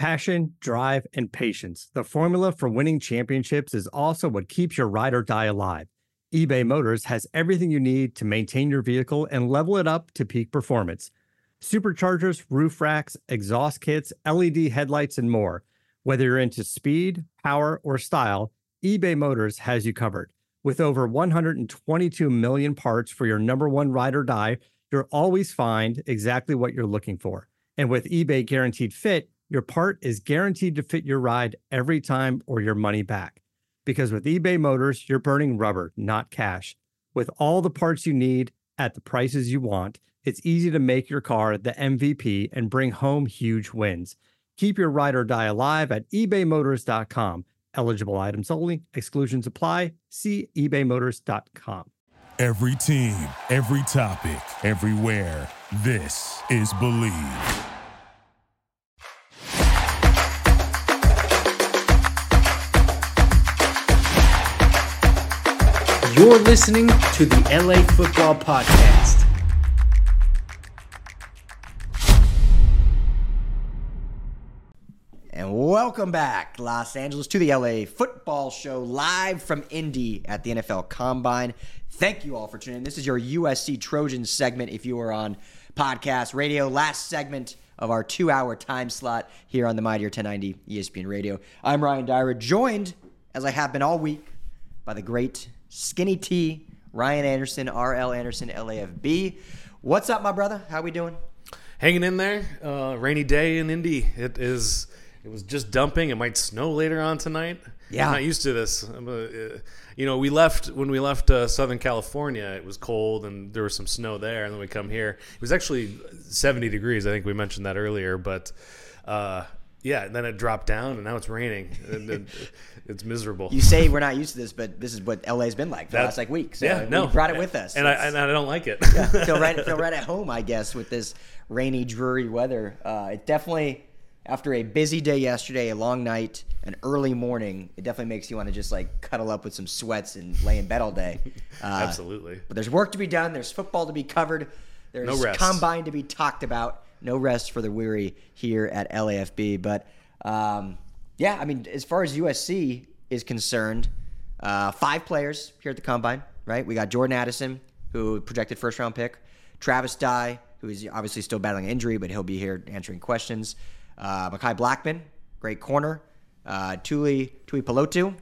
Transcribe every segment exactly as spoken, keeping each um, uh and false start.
Passion, drive, and patience. The formula for winning championships is also what keeps your ride or die alive. eBay Motors has everything you need to maintain your vehicle and level it up to peak performance. Superchargers, roof racks, exhaust kits, L E D headlights, and more. Whether you're into speed, power, or style, eBay Motors has you covered. With over one hundred twenty-two million parts for your number one ride or die, you'll always find exactly what you're looking for. And with eBay Guaranteed Fit, your part is guaranteed to fit your ride every time or your money back. Because with eBay Motors, you're burning rubber, not cash. With all the parts you need at the prices you want, it's easy to make your car the M V P and bring home huge wins. Keep your ride or die alive at ebay motors dot com. Eligible items only. Exclusions apply. See ebay motors dot com. Every team, every topic, everywhere. This is Believe. You're listening to the L A Football Podcast. And welcome back, Los Angeles, to the L A Football Show, live from Indy at the N F L Combine. Thank you all for tuning in. This is your U S C Trojans segment if you are on podcast radio. Last segment of our two-hour time slot here on the Mightier ten ninety E S P N Radio. I'm Ryan Dyer, joined, as I have been all week, by the great Skinny T, Ryan Anderson, R L Anderson, L A F B. What's up, my brother? How we doing? Hanging in there. Uh, rainy day in Indy. It is. It was just dumping. It might snow later on tonight. Yeah. I'm not used to this. I'm a, uh, you know, we left when we left uh, Southern California. It was cold and there was some snow there. And then we come here. It was actually seventy degrees. I think we mentioned that earlier. But uh, yeah, and then it dropped down and now it's raining. And it, it's miserable. You say we're not used to this, but this is what L A's been like for that, the last like week. So yeah, we no. brought it with us. And I, and I don't like it. Yeah, feel right, feel right at home, I guess, with this rainy, dreary weather. Uh, it definitely, after a busy day yesterday, a long night, an early morning, it definitely makes you want to just like cuddle up with some sweats and lay in bed all day. Uh, Absolutely. But there's work to be done. There's football to be covered. There's no rest. Combine to be talked about. No rest for the weary here at L A F B. But um, yeah, I mean, as far as U S C is concerned, uh, five players here at the Combine, right? We got Jordan Addison, who projected first round pick, Travis Dye, who is obviously still battling injury, but he'll be here answering questions. Uh, Mekhi Blackman, great corner. Uh, Tuli Tui Pelotu,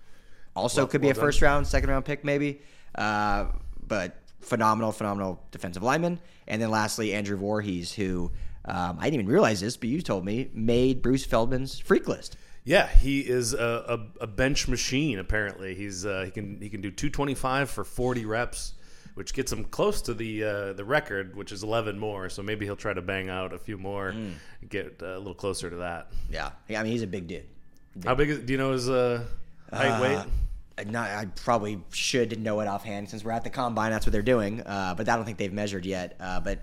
also well, could be well a done. first round, second round pick maybe. Uh, but phenomenal, phenomenal defensive lineman. And then lastly, Andrew Voorhees, who um, I didn't even realize this, but you told me, made Bruce Feldman's freak list. Yeah, he is a, a, a bench machine. Apparently, he's uh, he can he can do two twenty-five for forty reps, which gets him close to the uh, the record, which is eleven more. So maybe he'll try to bang out a few more, mm. get uh, a little closer to that. Yeah, I mean he's a big dude. Big How big is? Do you know his uh, height, uh, weight? Not, I probably should know it offhand since we're at the Combine. That's what they're doing. Uh, but I don't think they've measured yet. Uh, but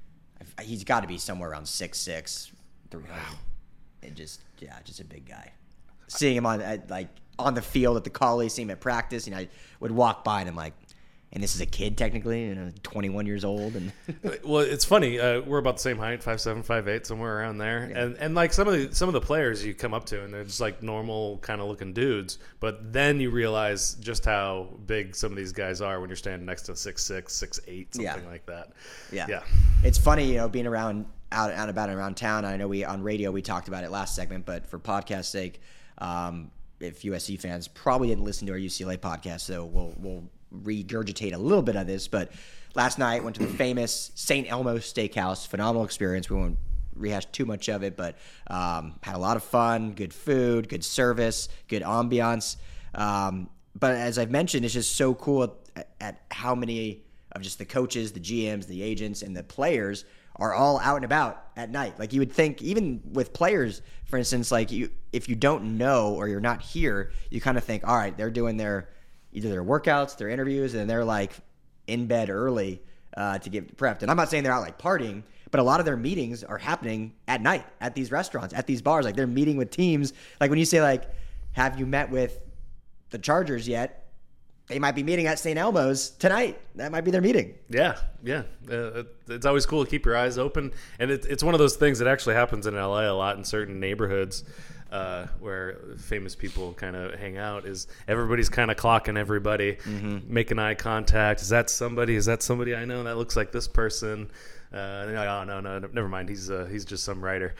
he's got to be somewhere around six six, three hundred. Wow. It just yeah, just a big guy. Seeing him on at, like on the field at the college, seeing him at practice, you know, I would walk by and I'm like, and this is a kid technically, you know, twenty-one years old. And well, it's funny. Uh, we're about the same height, five seven, five eight, somewhere around there. Yeah. And and like some of the some of the players you come up to, and they're just like normal kind of looking dudes. But then you realize just how big some of these guys are when you're standing next to six six, six eight, something Yeah. like that. Yeah. yeah. It's funny, you know, being around out out and about and around town. I know we on radio we talked about it last segment, but for podcast sake, um, if U S C fans probably didn't listen to our U C L A podcast, so we'll we'll regurgitate a little bit of this. But last night went to the famous Saint Elmo Steakhouse. Phenomenal experience. We won't rehash too much of it, but um, had a lot of fun. Good food, good service, good ambiance. Um, but as I've mentioned, it's just so cool at, at how many of just the coaches, the G Ms, the agents, and the players are all out and about at night. Like you would think, even with players, for instance, like you, if you don't know or you're not here, you kind of think, all right, they're doing their either their workouts, their interviews, and they're like in bed early uh, to get prepped. And I'm not saying they're out like partying, but a lot of their meetings are happening at night at these restaurants, at these bars. Like they're meeting with teams. Like when you say like, have you met with the Chargers yet? they might be meeting at Saint Elmo's tonight. That might be their meeting. Yeah, yeah. Uh, it's always cool to keep your eyes open. And it, it's one of those things that actually happens in L A a lot in certain neighborhoods uh, where famous people kind of hang out is everybody's kind of clocking everybody, mm-hmm. making eye contact. Is that somebody? Is that somebody I know? That looks like this person. Uh, and they're like, oh, no, no, never mind. He's uh, he's just some writer.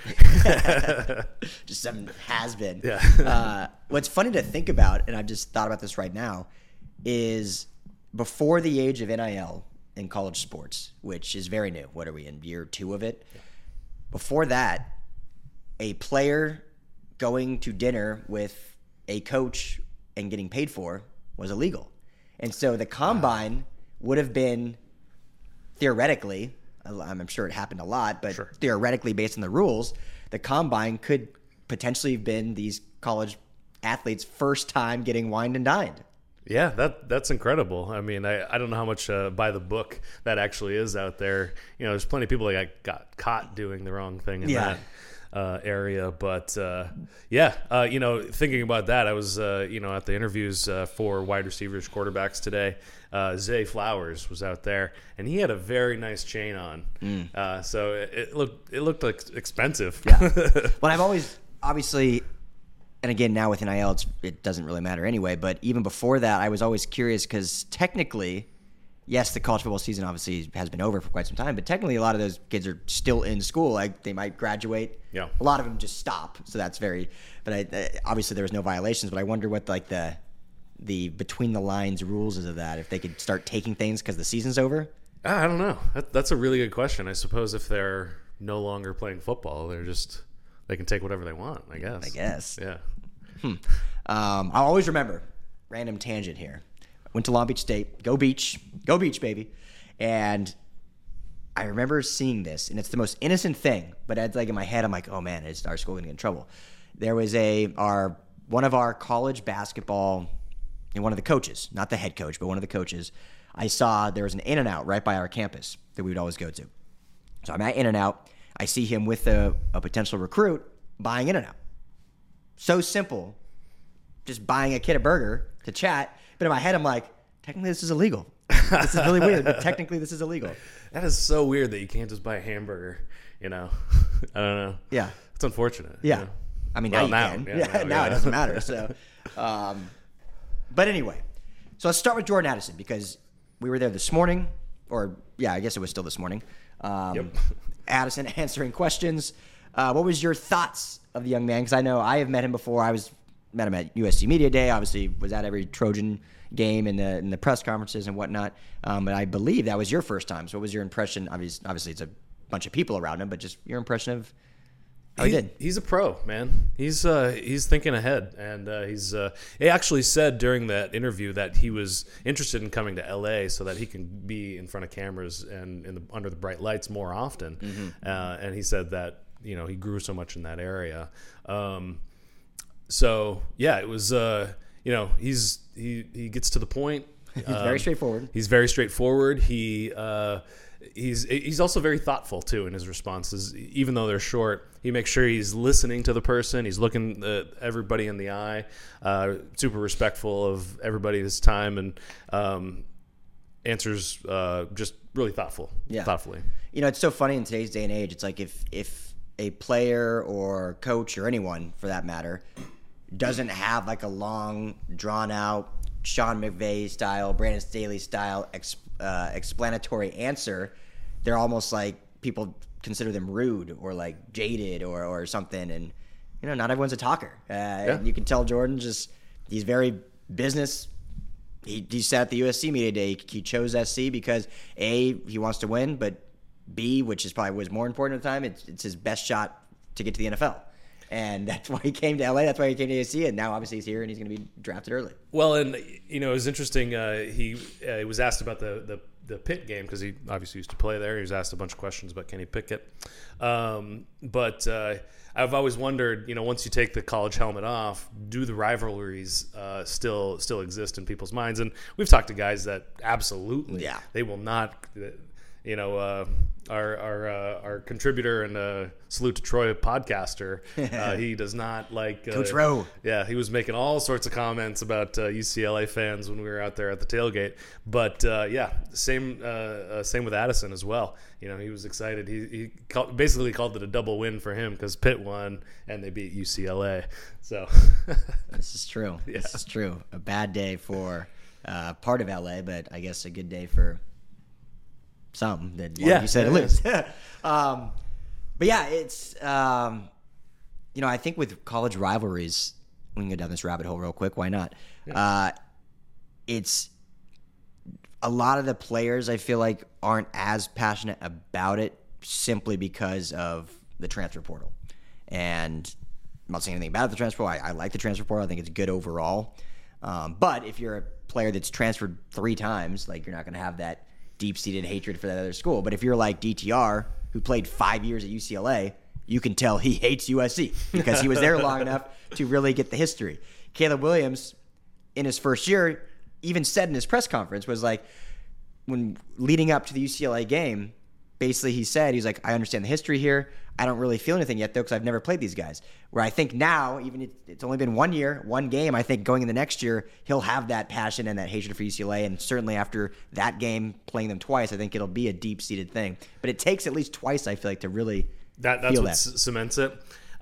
Just some has-been. Yeah. uh, what's funny to think about, and I've just thought about this right now, is before the age of N I L in college sports, which is very new. What are we in, year two of it? Yeah. Before that, a player going to dinner with a coach and getting paid for was illegal. And so the combine wow. would have been, theoretically, I'm sure it happened a lot, but sure. theoretically, based on the rules, the combine could potentially have been these college athletes' first time getting wined and dined. Yeah, that that's incredible. I mean, I, I don't know how much uh, by the book that actually is out there. You know, there's plenty of people that got, got caught doing the wrong thing in yeah. that uh, area. But, uh, yeah, uh, you know, thinking about that, I was, uh, you know, at the interviews uh, for wide receivers, quarterbacks today. Uh, Zay Flowers was out there, and he had a very nice chain on. Mm. Uh, so it, it looked it looked like expensive. Yeah. Well, I've always, obviously, and again, now with N I L, it's, it doesn't really matter anyway, but even before that, I was always curious because technically, yes, the college football season obviously has been over for quite some time, but technically a lot of those kids are still in school. Like, they might graduate. Yeah. A lot of them just stop, so that's very – but I, obviously there was no violations, but I wonder what, like, the – the between the lines rules is of that, if they could start taking things because the season's over? I don't know. That, that's a really good question. I suppose if they're no longer playing football, they're just they can take whatever they want, I guess. I guess. Yeah. Hmm. Um, I'll always remember, random tangent here. Went to Long Beach State. Go Beach. Go Beach, baby. And I remember seeing this, and it's the most innocent thing, but it's like in my head, I'm like, oh man, is our school going to get in trouble? There was a our one of our college basketball and one of the coaches, not the head coach, but one of the coaches, I saw there was an In-N-Out right by our campus that we would always go to. So I'm at In-N-Out. I see him with a, a potential recruit buying In-N-Out. So simple, just buying a kid a burger to chat. But in my head, I'm like, technically this is illegal. This is really weird, but technically this is illegal. That is so weird that you can't just buy a hamburger, you know. I don't know. Yeah. It's unfortunate. Yeah. You know? I mean, well, now you now, can. Yeah, Yeah, now, now yeah. it doesn't matter. So, um, but anyway, so let's start with Jordan Addison because we were there this morning, or yeah, I guess it was still this morning. Um, Yep. Addison answering questions. Uh, what was your thoughts of the young man? Because I know I have met him before. I was met him at U S C Media Day. Obviously, was at every Trojan game and the in the press conferences and whatnot. Um, but I believe that was your first time. So, what was your impression? Obviously, obviously, it's a bunch of people around him, but just your impression of how he, he did. He's a pro, man. He's uh, he's thinking ahead, and uh, he's uh, he actually said during that interview that he was interested in coming to L A so that he can be in front of cameras and in the, under the bright lights more often. Mm-hmm. Uh, and he said that you know he grew so much in that area. Um, so yeah, it was uh, you know he's he he gets to the point. He's um, very straightforward. He's very straightforward. He. Uh, He's he's also very thoughtful, too, in his responses. Even though they're short, he makes sure he's listening to the person. He's looking at everybody in the eye, uh, super respectful of everybody's time, and um, answers uh, just really thoughtful, yeah. thoughtfully. You know, it's so funny in today's day and age. It's like if if a player or coach or anyone, for that matter, doesn't have like a long, drawn-out, Sean McVay style, Brandon Staley style exp- uh, explanatory answer, they're almost like people consider them rude or like jaded or, or something. And, you know, not everyone's a talker. Uh, yeah. And you can tell Jordan just, he's very business. He, he sat at the U S C Media Day. He chose S C because A, he wants to win, but B, which is probably was more important at the time, it's, it's his best shot to get to the N F L. And that's why he came to L A. That's why he came to A C. And now, obviously, he's here and he's going to be drafted early. Well, and, you know, it was interesting. Uh, he uh, he was asked about the, the, the Pitt game because he obviously used to play there. He was asked a bunch of questions about Kenny Pickett. Um, but uh, I've always wondered, you know, once you take the college helmet off, do the rivalries uh, still still exist in people's minds? And we've talked to guys that absolutely, yeah. they will not – you know, uh, our our uh, our contributor and uh, Salute to Troy podcaster, uh, he does not like uh, Coach Rowe. Yeah, he was making all sorts of comments about uh, U C L A fans when we were out there at the tailgate. But uh, yeah, same uh, uh, same with Addison as well. You know, he was excited. He he called, basically called it a double win for him because Pitt won and they beat U C L A. So this is true. Yeah. This is true. A bad day for uh, part of L A, but I guess a good day for some that Yeah, you said it to lose. um, but yeah, it's um, you know, I think with college rivalries, we can go down this rabbit hole real quick. Why not? Yeah. Uh, it's a lot of the players I feel like aren't as passionate about it simply because of the transfer portal. And I'm not saying anything about the transfer portal. I, I like the transfer portal. I think it's good overall. Um, but if you're a player that's transferred three times, like you're not going to have that deep-seated hatred for that other school. But if you're like D T R, who played five years at U C L A, you can tell he hates U S C because he was there long enough to really get the history. Caleb Williams, in his first year, even said in his press conference, was like, when leading up to the U C L A game, basically he said, he's like, I understand the history here. I don't really feel anything yet, though, because I've never played these guys. Where I think now, even if it's only been one year, one game, I think going in the next year, he'll have that passion and that hatred for U C L A. And certainly after that game, playing them twice, I think it'll be a deep-seated thing. But it takes at least twice, I feel like, to really that, that's feel what that. c- cements it.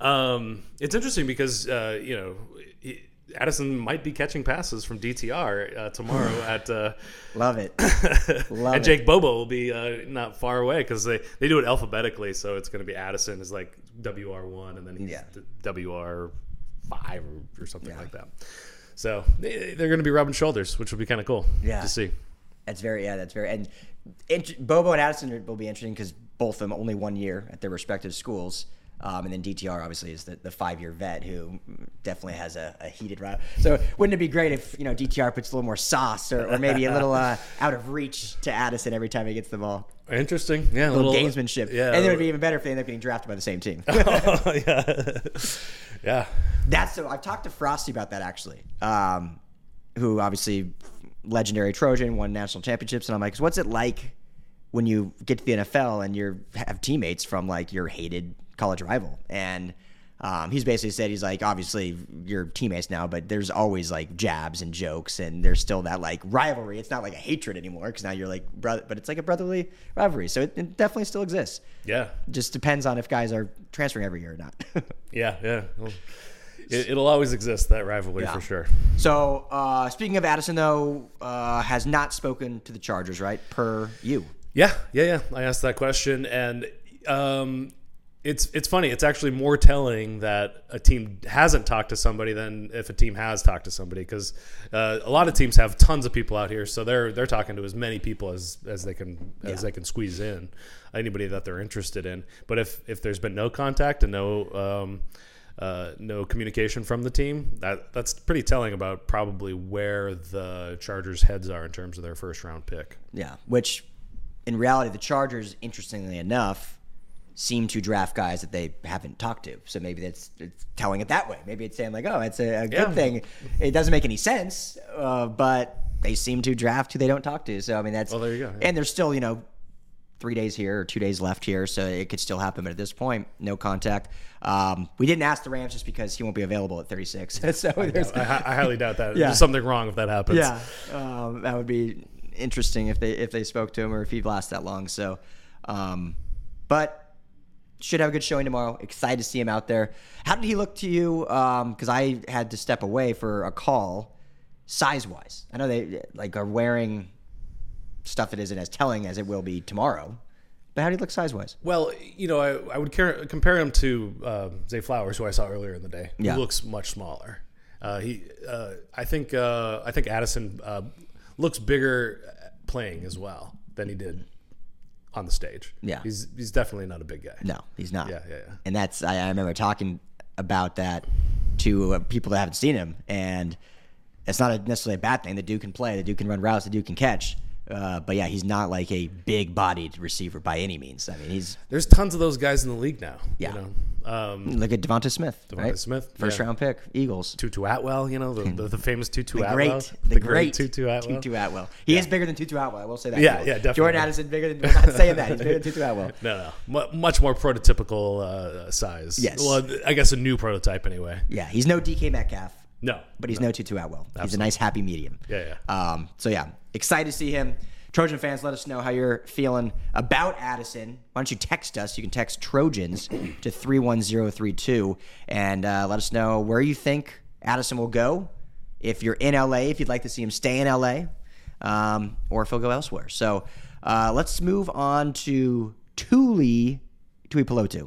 Um, it's interesting because, uh, you know, he, Addison might be catching passes from D T R uh, tomorrow at uh, love it. Love and Jake it. Bobo will be uh, not far away because they, they do it alphabetically, so it's going to be Addison is like W R one and then he's Yeah. W R five or, or something Yeah. like that. So they, they're going to be rubbing shoulders, which will be kind of cool Yeah. to see. That's very, yeah, that's very, and int- Bobo and Addison will be interesting because both of them only one year at their respective schools. Um, and then D T R obviously is the, the five-year vet who definitely has a, a heated rival. So wouldn't it be great if, you know, D T R puts a little more sauce or, or maybe a little uh, out of reach to Addison every time he gets the ball? Interesting. Yeah. A little, little gamesmanship. Yeah. And it would be even better if they end up getting drafted by the same team. oh, yeah. yeah. That's so. I've talked to Frosty about that actually, um, who obviously legendary Trojan, won national championships, and I'm like, so what's it like when you get to the N F L and you have teammates from like your hated college rival? And um, he's basically said, he's like, obviously you're teammates now, but there's always like jabs and jokes, and there's still that like rivalry. It's not like a hatred anymore because now you're like brother, but it's like a brotherly rivalry. So it, it definitely still exists. Yeah. Just depends on if guys are transferring every year or not. yeah. Yeah. Well, it, it'll always exist, that rivalry, Yeah. for sure. So uh, speaking of Addison, though, uh, has not spoken to the Chargers, right? Per you. Yeah, yeah, yeah. I asked that question, and um, it's it's funny. It's actually more telling that a team hasn't talked to somebody than if a team has talked to somebody, because uh, a lot of teams have tons of people out here, so they're they're talking to as many people as, as they can as Yeah. they can squeeze in, anybody that they're interested in. But if if there's been no contact and no um, uh, no communication from the team, that that's pretty telling about probably where the Chargers' heads are in terms of their first round pick. Yeah, which in reality, the Chargers, interestingly enough, seem to draft guys that they haven't talked to. So maybe that's it's telling it that way. Maybe it's saying like, oh, it's a, a good Yeah. thing. It doesn't make any sense, uh, but they seem to draft who they don't talk to. So I mean, that's Well, there you go, yeah. And there's still, you know, three days here or two days left here, so it could still happen. But at this point, no contact. Um, we didn't ask the Rams just because he won't be available at thirty-six. so there's, I, I highly doubt that. Yeah. There's something wrong if that happens. yeah, um, that would be interesting if they if they spoke to him or if he lasts that long. So, um, but should have a good showing tomorrow. Excited to see him out there. How did he look to you? Because I had to step away for a call. Size wise, I know they like are wearing stuff that isn't as telling as it will be tomorrow. But how do you look size wise? Well, you know, I, I would car- compare him to uh, Zay Flowers, who I saw earlier in the day. Who Yeah. looks much smaller. Uh, he, uh, I think, uh, I think Addison uh, looks bigger playing as well than he did on the stage. Yeah. he's he's definitely not a big guy. No, he's not. Yeah, yeah, yeah. And that's I, I remember talking about that to uh, people that haven't seen him, and it's not a, necessarily a bad thing. The dude can play, the dude can run routes, the dude can catch. Uh, but yeah, he's not like a big-bodied receiver by any means. I mean, he's There's tons of those guys in the league now. Yeah. You know? Um, look at Devonta Smith. Devonta right? Smith, first yeah. round pick, Eagles. Tutu Atwell, you know, the, the, the famous Tutu The Atwell. great, the, great Tutu Atwell. Tutu Atwell. He is bigger than Tutu Atwell. I will say that. Yeah, people. yeah, definitely. Jordan Addison bigger than. I'm not saying that. He's bigger than Tutu Atwell. No, no. M- much more prototypical uh, size. Yes. Well, I guess a new prototype anyway. Yeah, he's no D K Metcalf. No. But he's no, Tutu Atwell. He's a Absolutely. nice happy medium. Yeah, yeah. Um, so yeah, excited to see him. Trojan fans, let us know how you're feeling about Addison. Why don't you text us? You can text Trojans to three one zero three two and uh, let us know where you think Addison will go. If you're in L A, if you'd like to see him stay in L A, um, or if he'll go elsewhere. So uh, let's move on to Tuli Tuipulotu.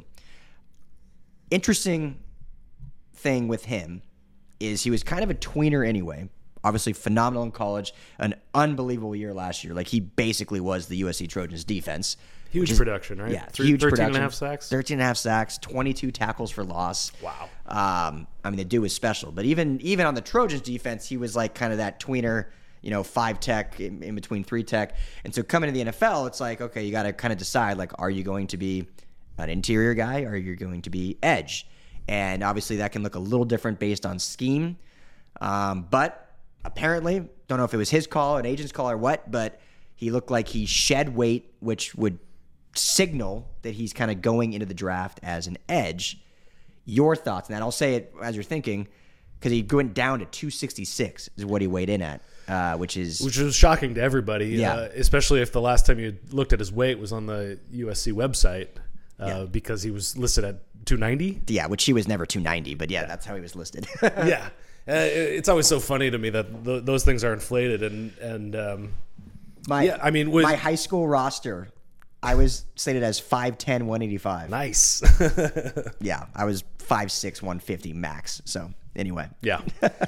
Interesting thing with him is he was kind of a tweener anyway. Obviously phenomenal in college, an unbelievable year last year. Like he basically was the U S C Trojans defense. Huge is, production, right? Yeah, Three, huge thirteen production. and a half sacks. thirteen and a half sacks, twenty-two tackles for loss. Wow. Um, I mean, the dude was special. But even even on the Trojans defense, he was like kind of that tweener, you know, five tech in, in between three tech. And so coming to the N F L, it's like, okay, you got to kind of decide, like, are you going to be an interior guy or are you going to be edge? And obviously that can look a little different based on scheme. Um, but apparently, don't know if it was his call, an agent's call, or what, but he looked like he shed weight, which would signal that he's kind of going into the draft as an edge. Your thoughts on that? I'll say it as you're thinking, because he went down to two sixty-six is what he weighed in at, uh, which is Which was shocking to everybody, Yeah. uh, especially if the last time you looked at his weight was on the U S C website, uh, Yeah. because he was listed at two ninety. yeah, which he was never two ninety, but yeah, that's how he was listed. Yeah. Uh, it- it's always so funny to me that th- those things are inflated. And, and um, My yeah, I mean, was, my high school roster, I was slated as five ten, one eighty-five. nice. Yeah, I was five six, one fifty max. So anyway, Yeah.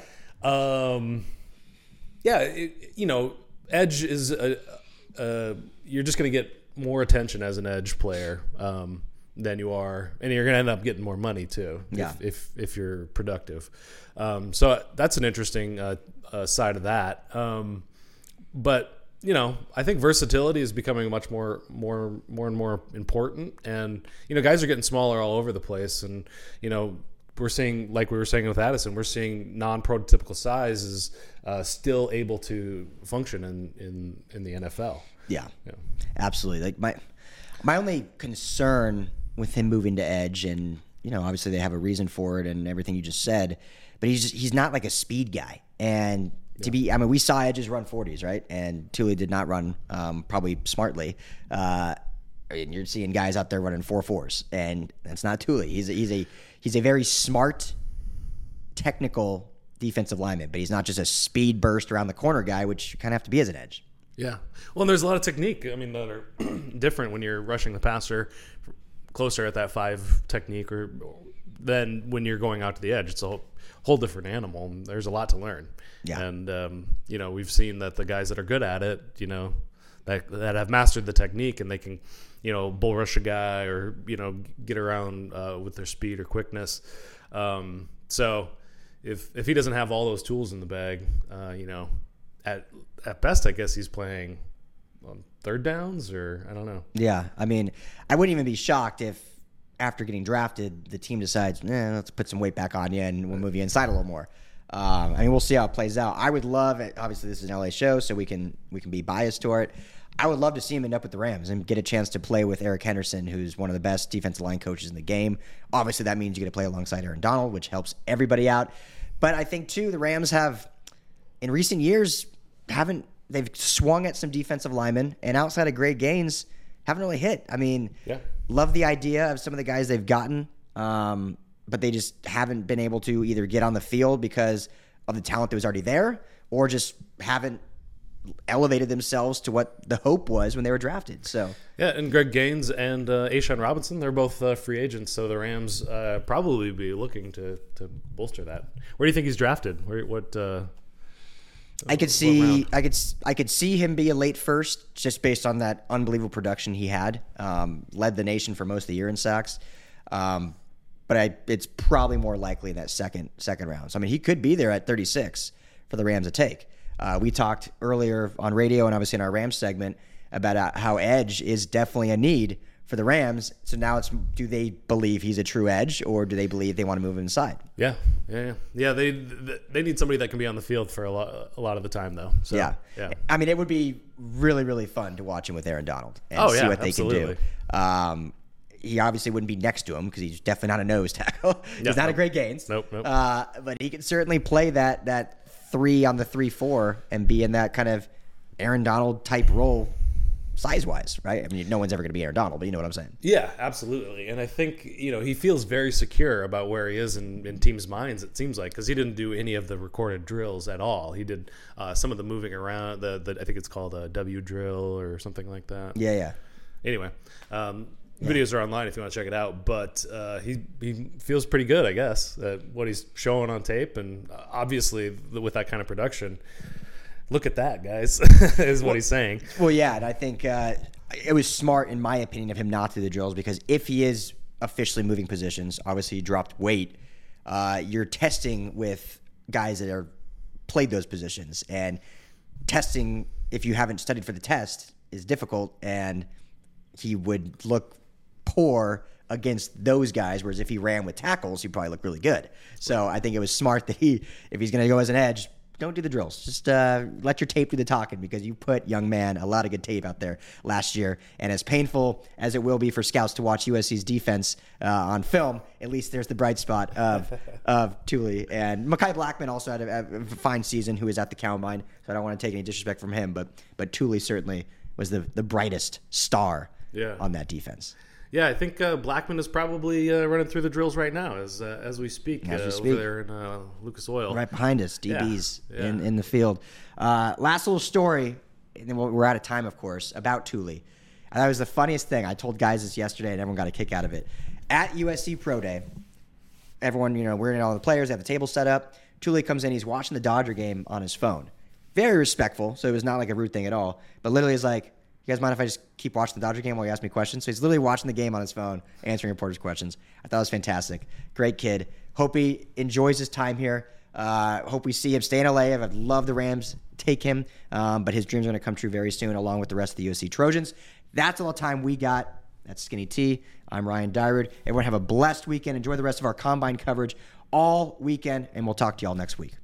um, yeah, it, you know, edge is a, a, you're just going to get more attention as an edge player um, than you are, and you're going to end up getting more money too. Yeah. If if, if you're productive. Um, so that's an interesting uh, uh, side of that. Um, but you know, I think versatility is becoming much more, more, more and more important. And you know, guys are getting smaller all over the place, and you know, we're seeing, like we were saying with Addison, we're seeing non-prototypical size is uh, still able to function in, in, in the N F L. yeah, Yeah. absolutely. Like my my only concern with him moving to edge, and you know, obviously they have a reason for it and everything you just said, but he's just, he's not like a speed guy. And to be, I mean, we saw edges run forties, right? And Tuli did not run um, probably smartly. Uh, and you're seeing guys out there running four fours, and that's not Tuli. He's a, he's a he's a very smart, technical defensive lineman, but he's not just a speed burst around the corner guy, which you kind of have to be as an edge. Yeah. Well, and there's a lot of technique, I mean, that are different when you're rushing the passer closer at that five technique or than when you're going out to the edge. It's a whole, whole different animal. And there's a lot to learn. Yeah. And, um, you know, we've seen that the guys that are good at it, you know, that, that have mastered the technique and they can, you know, bull rush a guy or, you know, get around uh, with their speed or quickness. Um, so if, if he doesn't have all those tools in the bag, uh, you know, at, at best, I guess he's playing on third downs or I don't know. Yeah, I mean, I wouldn't even be shocked if after getting drafted, the team decides, eh, let's put some weight back on you and we'll move you inside a little more. Um, I mean, we'll see how it plays out. I would love it. Obviously, this is an L A show, so we can we can be biased toward it. I would love to see him end up with the Rams and get a chance to play with Eric Henderson, who's one of the best defensive line coaches in the game. Obviously, that means you get to play alongside Aaron Donald, which helps everybody out. But I think, too, the Rams have, in recent years, haven't they've swung at some defensive linemen, and outside of Greg Gaines, haven't really hit. I mean, Yeah. love the idea of some of the guys they've gotten, um, but they just haven't been able to either get on the field because of the talent that was already there, or just haven't elevated themselves to what the hope was when they were drafted. So Yeah, and Greg Gaines and uh, A'Shaun Robinson, they're both uh, free agents, so the Rams uh, probably be looking to, to bolster that. Where do you think he's drafted? Where what? Uh, I could what see, round? I could, s- I could see him be a late first, just based on that unbelievable production he had. Um, led the nation for most of the year in sacks, um, but I, it's probably more likely in that second, second round. So I mean, he could be there at thirty-six for the Rams to take. Uh, we talked earlier on radio and obviously in our Rams segment about uh, how edge is definitely a need for the Rams. So now it's, do they believe he's a true edge, or do they believe they want to move him inside? Yeah, yeah, yeah. yeah they they need somebody that can be on the field for a lot a lot of the time, though. So, yeah, yeah. I mean, it would be really, really fun to watch him with Aaron Donald and oh, see yeah, what they absolutely. can do. Um, he obviously wouldn't be next to him because he's definitely not a nose tackle. he's yeah, not nope. a great Gaines. Nope, nope. Uh, but he can certainly play that that three on the three four and be in that kind of Aaron Donald type role. Size-wise, right? I mean, no one's ever going to be Aaron Donald, but you know what I'm saying. Yeah, absolutely. And I think, you know, he feels very secure about where he is in, in teams' minds, it seems like, because he didn't do any of the recorded drills at all. He did uh, some of the moving around, the, the I think it's called a W drill or something like that. Yeah, yeah. Anyway, um, yeah. videos are online if you want to check it out. But uh, he, he feels pretty good, I guess, at what he's showing on tape. And obviously, with that kind of production, look at that, guys, is what well, he's saying. Well, yeah, and I think uh, it was smart, in my opinion, of him not to do the drills, because if he is officially moving positions, obviously he dropped weight, uh, you're testing with guys that are played those positions. And testing, if you haven't studied for the test, is difficult, and he would look poor against those guys, whereas if he ran with tackles, he'd probably look really good. So I think it was smart that he, if he's going to go as an edge, don't do the drills. Just uh, let your tape do the talking, because you put, young man, a lot of good tape out there last year. And as painful as it will be for scouts to watch U S C's defense uh, on film, at least there's the bright spot of of Tuli. And Mekhi Blackman also had a, a fine season, who was at the Combine, so I don't want to take any disrespect from him. But but Tuli certainly was the, the brightest star yeah. on that defense. Yeah, I think uh, Blackman is probably uh, running through the drills right now as uh, as we speak, as we uh, speak. over there in uh, Lucas Oil. Right behind us, D Bs yeah, yeah. in, in the field. Uh, last little story, and then we're out of time, of course, about Tuli. And that was the funniest thing. I told guys this yesterday, and everyone got a kick out of it. At U S C Pro Day, everyone, you know, we're in all the players, they have the table set up. Tuli comes in, he's watching the Dodger game on his phone. Very respectful, so it was not like a rude thing at all. But literally, he's like, you guys mind if I just keep watching the Dodger game while you ask me questions? So he's literally watching the game on his phone, answering reporters' questions. I thought it was fantastic. Great kid. Hope he enjoys his time here. Uh, hope we see him stay in L A. I'd love the Rams take him, um, but his dreams are going to come true very soon, along with the rest of the U S C Trojans. That's all the time we got. That's Skinny T. I'm Ryan Dyrud. Everyone have a blessed weekend. Enjoy the rest of our Combine coverage all weekend, and we'll talk to you all next week.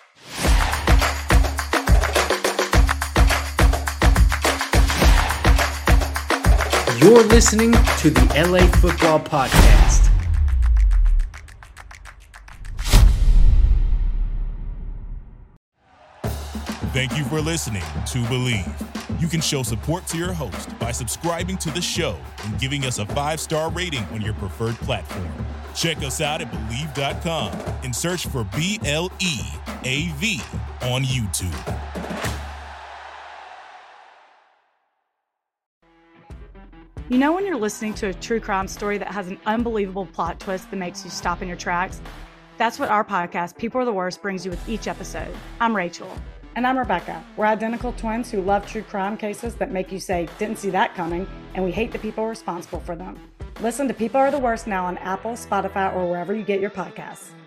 You're listening to the L A Football Podcast. Thank you for listening to Believe. You can show support to your host by subscribing to the show and giving us a five-star rating on your preferred platform. Check us out at Believe dot com and search for B L E A V on YouTube. You know when you're listening to a true crime story that has an unbelievable plot twist that makes you stop in your tracks? That's what our podcast, People Are the Worst, brings you with each episode. I'm Rachel. And I'm Rebecca. We're identical twins who love true crime cases that make you say, didn't see that coming, and we hate the people responsible for them. Listen to People Are the Worst now on Apple, Spotify, or wherever you get your podcasts.